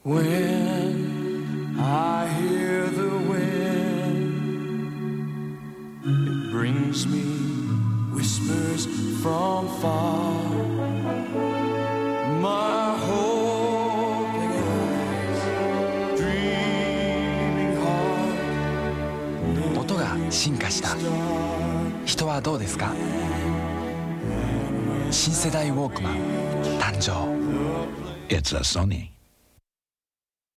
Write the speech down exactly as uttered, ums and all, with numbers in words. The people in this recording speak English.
When I hear the wind, it brings me whispers from far. My hoping eyes, dreaming heart. 音が進化した。人はどうですか？新世代ウォークマン誕生。 It's a Sony